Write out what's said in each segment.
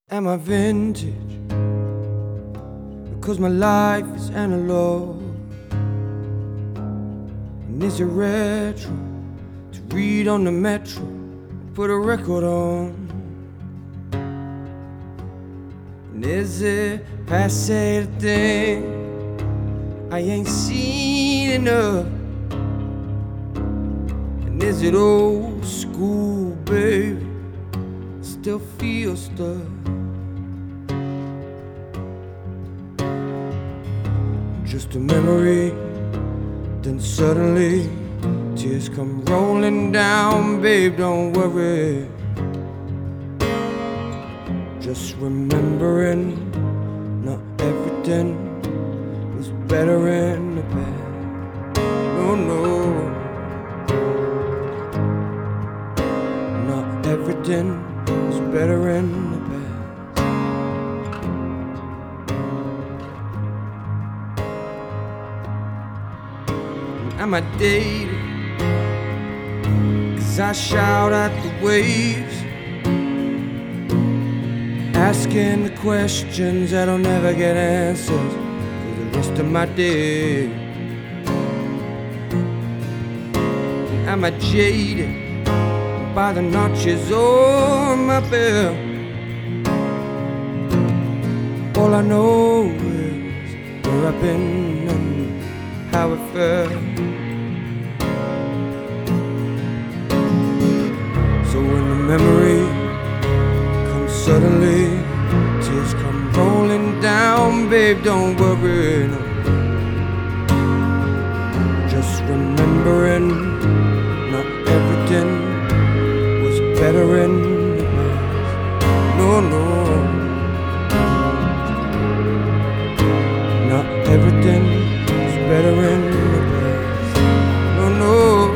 Am I vintage? Because my life is analog. And is it retro to read on the metro, put a record on? And is it passe to think I ain't seen enough? And is it old school, baby, still feel stuck? Just a memory, then suddenly tears come rolling down, babe, don't worry. Just remembering not everything was better in the past. No, no, not everything was better in the past. Am I dated? 'Cause I shout at the waves, asking the questions that'll never get answers for the rest of my day. Am I jaded by the notches on my belt? All I know is where I've been and how it felt. So when the memory comes suddenly, tears come rolling down, babe, don't worry, no. Just remembering not everything was better in the past. No, no, not everything was better in the past. No, no,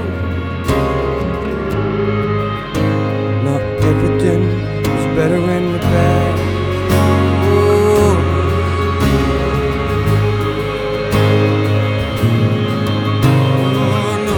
not everything was better in the past. Oh, no.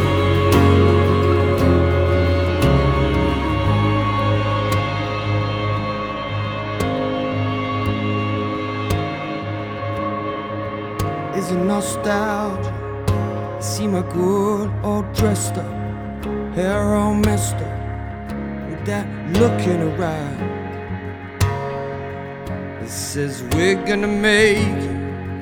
Is it nostalgia? See my good all dressed up, hair all messed up, with that look in her eye that says we're gonna make it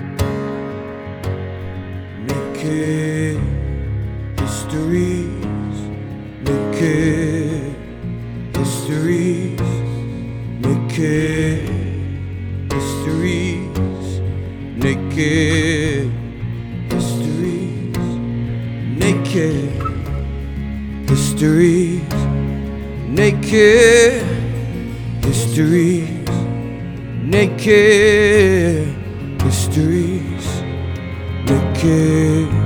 histories, make it histories, make it histories, naked histories, naked histories, naked histories, naked histories, naked.